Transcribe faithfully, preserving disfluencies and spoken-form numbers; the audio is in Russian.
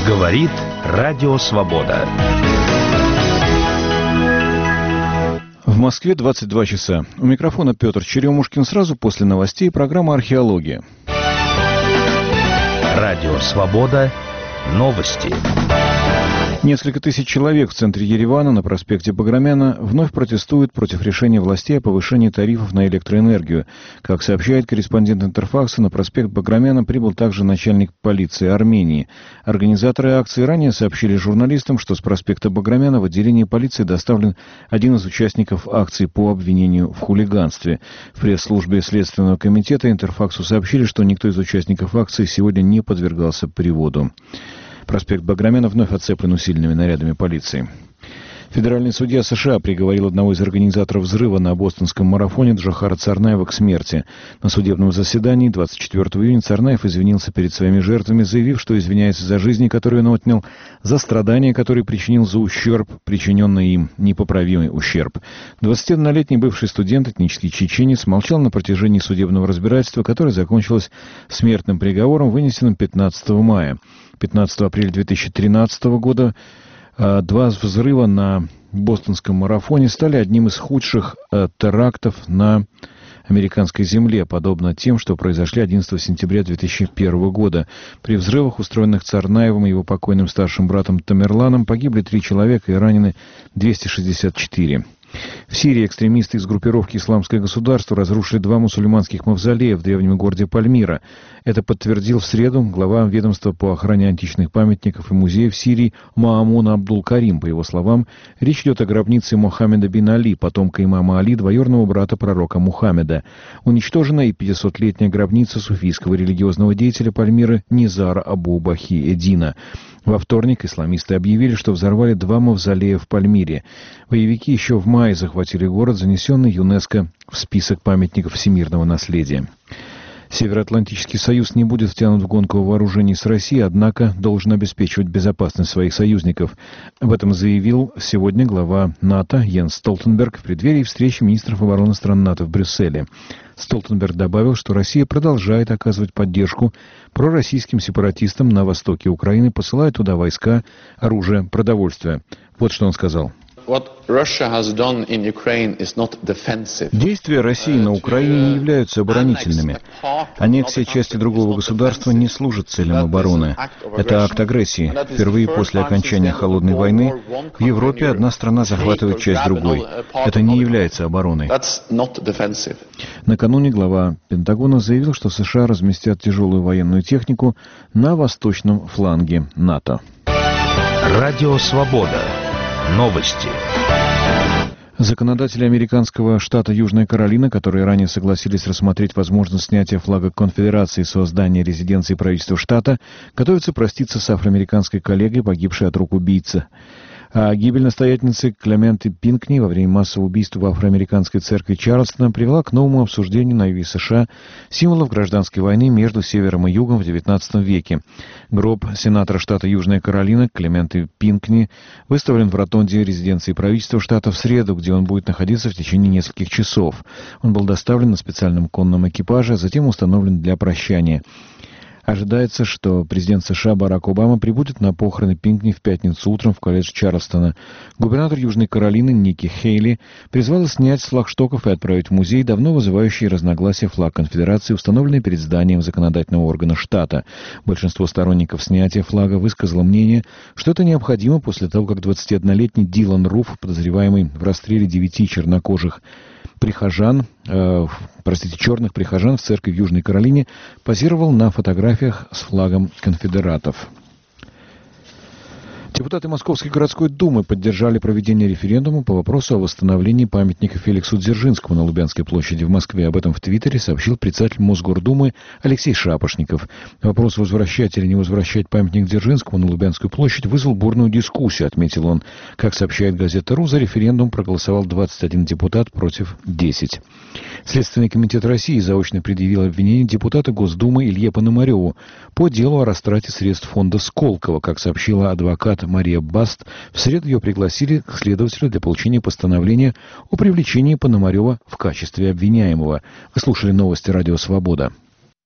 Говорит Радио Свобода. В Москве двадцать два часа. У микрофона Петр Черемушкин. Сразу после новостей программа «Археология». Радио Свобода. Новости. Несколько тысяч человек в центре Еревана на проспекте Баграмяна вновь протестуют против решения властей о повышении тарифов на электроэнергию. Как сообщает корреспондент Интерфакса, на проспект Баграмяна прибыл также начальник полиции Армении. Организаторы акции ранее сообщили журналистам, что с проспекта Баграмяна в отделение полиции доставлен один из участников акции по обвинению в хулиганстве. В пресс-службе Следственного комитета Интерфаксу сообщили, что никто из участников акции сегодня не подвергался приводу. Проспект Баграмяна вновь оцеплен усиленными нарядами полиции. Федеральный судья США приговорил одного из организаторов взрыва на бостонском марафоне Джохара Царнаева к смерти. На судебном заседании двадцать четвёртого июня Царнаев извинился перед своими жертвами, заявив, что извиняется за жизни, которые он отнял, за страдания, которые причинил, за ущерб, причиненный им, непоправимый ущерб. двадцатиоднолетний бывший студент, этнический чеченец, молчал на протяжении судебного разбирательства, которое закончилось смертным приговором, вынесенным пятнадцатого мая. пятнадцатого апреля две тысячи тринадцатого года два взрыва на бостонском марафоне стали одним из худших э, терактов на американской земле, подобно тем, что произошли одиннадцатого сентября две тысячи первого года. При взрывах, устроенных Царнаевым и его покойным старшим братом Тамерланом, погибли три человека и ранены двести шестьдесят четыре. В Сирии экстремисты из группировки «Исламское государство» разрушили два мусульманских мавзолея в древнем городе Пальмира. Это подтвердил в среду глава ведомства по охране античных памятников и музеев Сирии Маамун Абдул-Карим. По его словам, речь идет о гробнице Мухаммеда бин Али, потомка имама Али, двоюродного брата пророка Мухаммеда. Уничтожена и пятисотлетняя гробница суфийского религиозного деятеля Пальмиры Низара Абу-Бахи Эдина. Во вторник исламисты объявили, что взорвали два мавзолея в Пальмире. Боевики еще в мае захватили город, занесенный ЮНЕСКО в список памятников всемирного наследия. Североатлантический союз не будет втянут в гонку вооружений с Россией, однако должен обеспечивать безопасность своих союзников. Об этом заявил сегодня глава НАТО Йенс Столтенберг в преддверии встречи министров обороны стран НАТО в Брюсселе. Столтенберг добавил, что Россия продолжает оказывать поддержку пророссийским сепаратистам на востоке Украины, посылая туда войска, оружие, продовольствие. Вот что он сказал. Действия России на Украине не являются оборонительными. Аннексия части другого государства не служит целям обороны. Это акт агрессии. Впервые после окончания Холодной войны в Европе одна страна захватывает часть другой. Это не является обороной. Накануне глава Пентагона заявил, что США разместят тяжелую военную технику на восточном фланге НАТО. Радио Свобода. Новости. Законодатели американского штата Южная Каролина, которые ранее согласились рассмотреть возможность снятия флага конфедерации с здания резиденции правительства штата, готовятся проститься с афроамериканской коллегой, погибшей от рук убийцы. А гибель настоятельницы Клементы Пинкни во время массового убийства в афроамериканской церкви Чарльстона привела к новому обсуждению на юге США символов гражданской войны между севером и югом в девятнадцатом веке. Гроб сенатора штата Южная Каролина Клементы Пинкни выставлен в ротонде резиденции правительства штата в среду, где он будет находиться в течение нескольких часов. Он был доставлен на специальном конном экипаже, а затем установлен для прощания. Ожидается, что президент США Барак Обама прибудет на похороны Пинкни в пятницу утром в колледж Чарльстона. Губернатор Южной Каролины Ники Хейли призвала снять с флагштоков и отправить в музей давно вызывающий разногласия флаг конфедерации, установленный перед зданием законодательного органа штата. Большинство сторонников снятия флага высказало мнение, что это необходимо после того, как двадцатиоднолетний Дилан Руф, подозреваемый в расстреле девяти чернокожих прихожан, э, простите, черных прихожан в церкви в Южной Каролине, позировал на фотографиях с флагом конфедератов. Депутаты Московской городской думы поддержали проведение референдума по вопросу о восстановлении памятника Феликсу Дзержинскому на Лубянской площади в Москве. Об этом в Твиттере сообщил председатель Мосгордумы Алексей Шапошников. Вопрос, возвращать или не возвращать памятник Дзержинскому на Лубянскую площадь, вызвал бурную дискуссию, отметил он. Как сообщает газета РУ, за референдум проголосовал двадцать один депутат против десяти. Следственный комитет России заочно предъявил обвинение депутата Госдумы Илье Пономареву по делу о растрате средств фонда Сколково. Как сообщила адвокат Мария Баст, в среду ее пригласили к следователю для получения постановления о привлечении Пономарева в качестве обвиняемого. Вы слушали новости Радио Свобода.